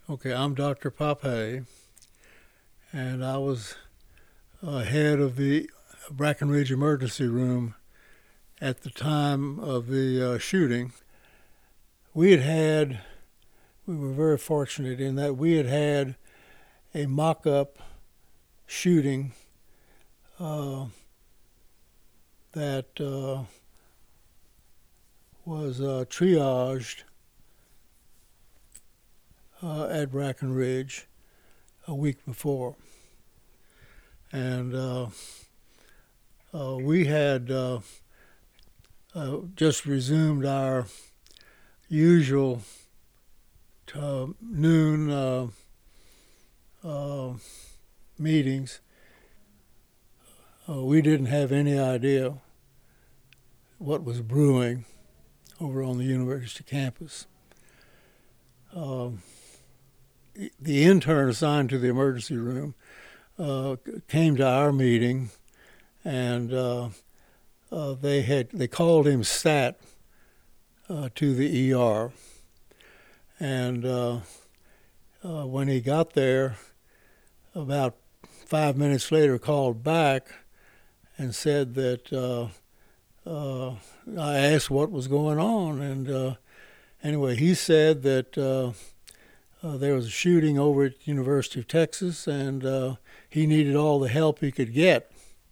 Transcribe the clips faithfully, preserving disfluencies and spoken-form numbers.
Okay, I'm Doctor Pape, and I was uh, head of the Brackenridge Emergency Room at the time of the uh, shooting. We had had, we were very fortunate in that we had had a mock-up shooting uh, that uh, was uh, triaged uh, at Brackenridge a week before. And uh, uh, we had uh, uh, just resumed our usual uh, noon uh, uh, meetings. Uh, we didn't have any idea what was brewing over on the university campus. Uh, the intern assigned to the emergency room uh, came to our meeting, and uh, uh, they had they called him Stat uh, to the E R. And uh, uh, when he got there, about five minutes later, called back and said that uh, uh, I asked what was going on, and uh, anyway, he said that uh, uh, there was a shooting over at the University of Texas, and uh, he needed all the help he could get.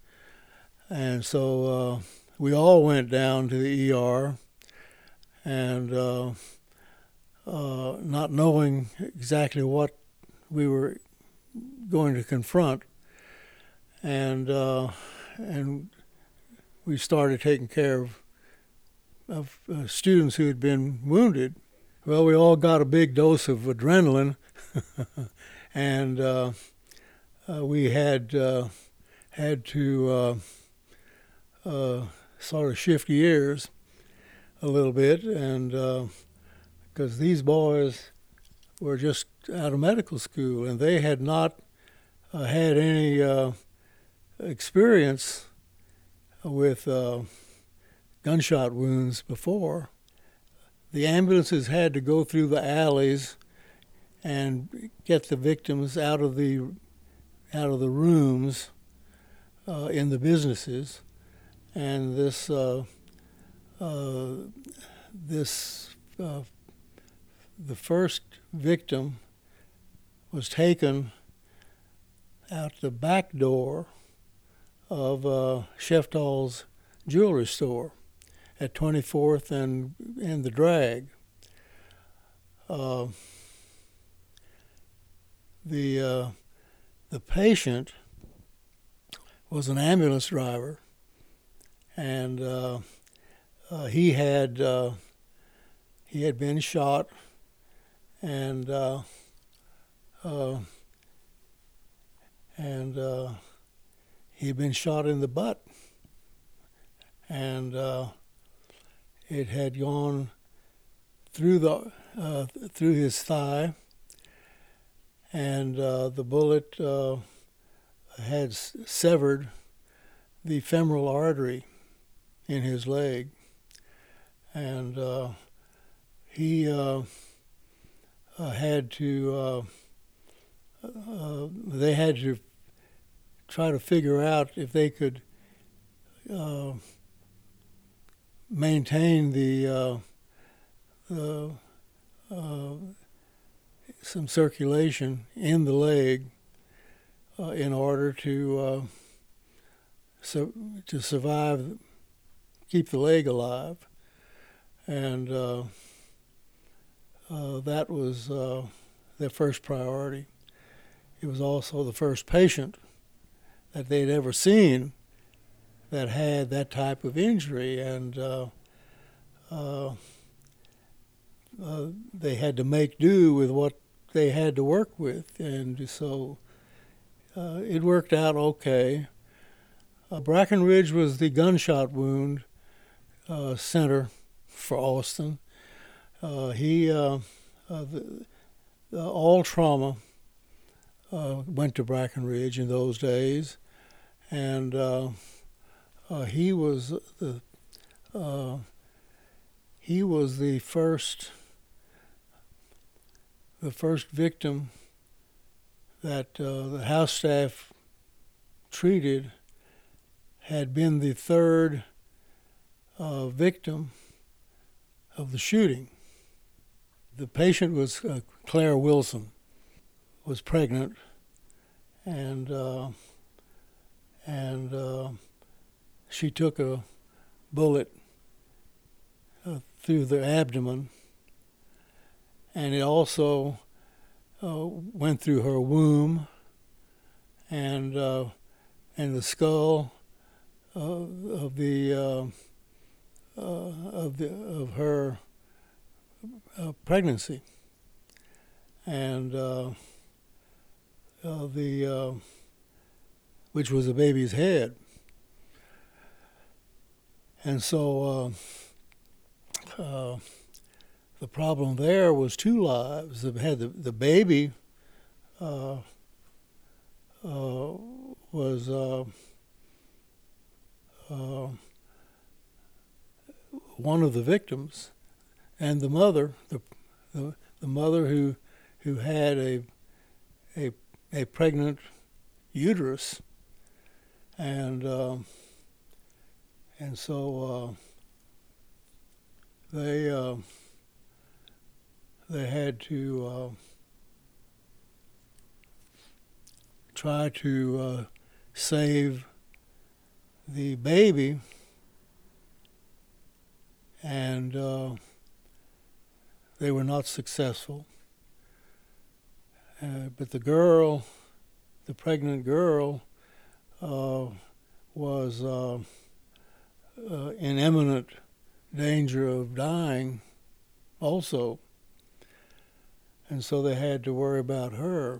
And so uh, we all went down to the E R, and uh, uh, not knowing exactly what we were going to confront, and uh, and we started taking care of of uh, students who had been wounded. Well, we all got a big dose of adrenaline, and uh, uh, we had uh, had to uh, uh, sort of shift gears a little bit, and because uh, these boys were just out of medical school, and they had not uh, had any uh, experience with uh, gunshot wounds before. The ambulances had to go through the alleys and get the victims out of the out of the rooms uh, in the businesses, and this uh, uh, this uh, the first victim was taken out the back door of uh, Sheftall's jewelry store at twenty-fourth and and the Drag. Uh, the uh, the patient was an ambulance driver, and uh, uh, he had uh, he had been shot, and uh, uh, and uh, he had been shot in the butt, and uh, it had gone through the uh, through his thigh, and uh, the bullet uh, had s- severed the femoral artery in his leg, and uh, he uh, uh, had to. Uh, uh, they had to try to figure out if they could uh, maintain the, uh, the uh, some circulation in the leg uh, in order to uh, so, to survive, keep the leg alive, and uh, uh, that was uh, their first priority. It was also the first patient that they'd ever seen that had that type of injury, and uh, uh, uh, they had to make do with what they had to work with, and so uh, it worked out okay. Uh, Brackenridge was the gunshot wound uh, center for Austin. Uh, he uh, uh, the, the, all trauma uh, went to Brackenridge in those days, and uh, uh, he was the uh, he was the first the first victim that uh, the house staff treated had been the third uh, victim of the shooting. The patient was uh, Claire Wilson, was pregnant, and uh, and uh, she took a bullet uh, through the abdomen, and it also uh, went through her womb and uh, and the skull uh, of the uh, uh, of the of her uh, pregnancy, and uh, uh, the uh, which was the baby's head, and so uh, uh, the problem there was two lives. It had the the baby uh, uh, was. Uh, uh, one of the victims, and the mother, the the, the mother who who had a a a pregnant uterus, and uh, and so uh, they uh, they had to uh, try to uh, save the baby, and uh, they were not successful. Uh, but the girl, the pregnant girl, uh, was uh, uh, in imminent danger of dying also. And so they had to worry about her.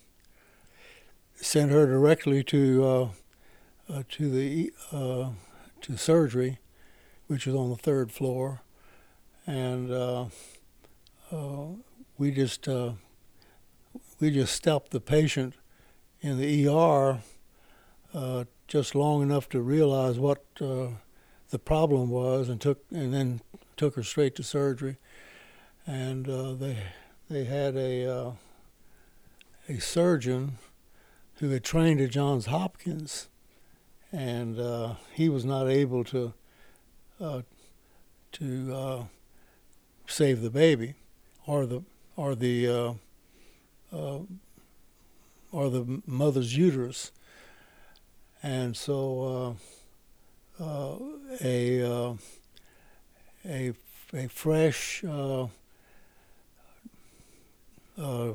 Sent her directly to uh, uh, to the uh, to surgery, which was on the third floor, and uh, uh, we just uh, we just stopped the patient in the E R uh, just long enough to realize what uh, the problem was, and took and then took her straight to surgery, and uh, they they had a uh, a surgeon who had trained at Johns Hopkins, and uh, he was not able to uh, to uh, save the baby, or the or the uh, uh, or the mother's uterus, and so uh, uh, a uh, a a fresh uh, uh,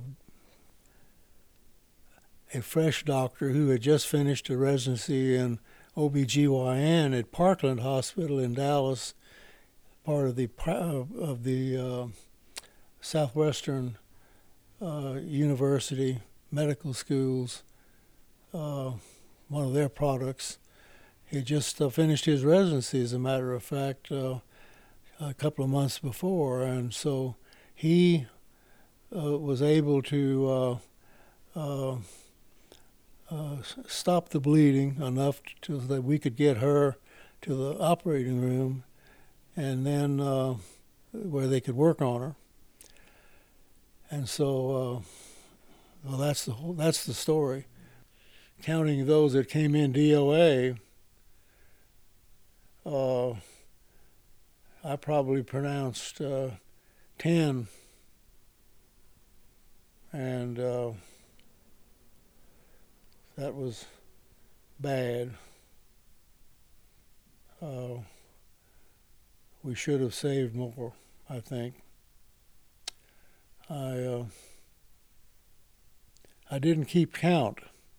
a fresh doctor who had just finished a residency in O B G Y N at Parkland Hospital in Dallas, part of the of the uh, Southwestern uh, University Medical Schools, uh, one of their products. He just uh, finished his residency, as a matter of fact, uh, a couple of months before, and so he uh, was able to uh, uh, Uh, stop the bleeding enough to, so that we could get her to the operating room, and then uh, where they could work on her. And so, uh, well, that's the whole, that's the story. Counting those that came in D O A, uh, I probably pronounced uh, ten, and uh, that was bad. Uh, we should have saved more, I think. I uh, I didn't keep count.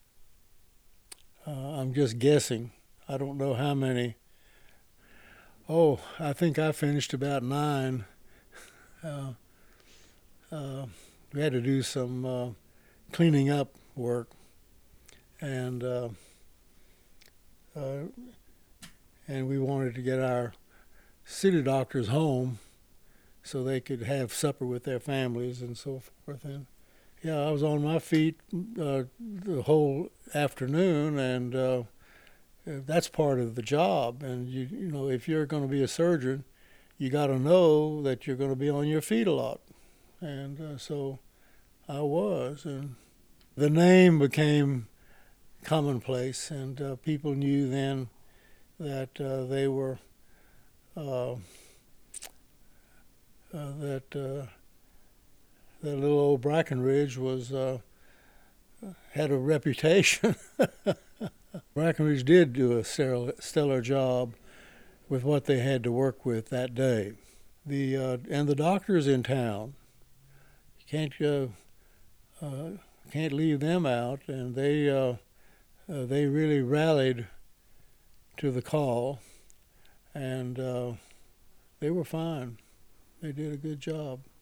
Uh, I'm just guessing. I don't know how many. Oh, I think I finished about nine. Uh, uh, we had to do some uh, cleaning up work. And uh, uh, and we wanted to get our city doctors home so they could have supper with their families and so forth. And yeah, I was on my feet uh, the whole afternoon, and uh, that's part of the job. And you you know, if you're going to be a surgeon, you got to know that you're going to be on your feet a lot. And uh, so I was, and the name became commonplace, and uh, people knew then that uh, they were uh, uh, that uh, that little old Brackenridge was uh, had a reputation. Brackenridge did do a stellar, stellar job with what they had to work with that day. The uh, and the doctors in town, you can't uh, uh, can't leave them out, and they uh, uh, they really rallied to the call, and uh, they were fine. They did a good job.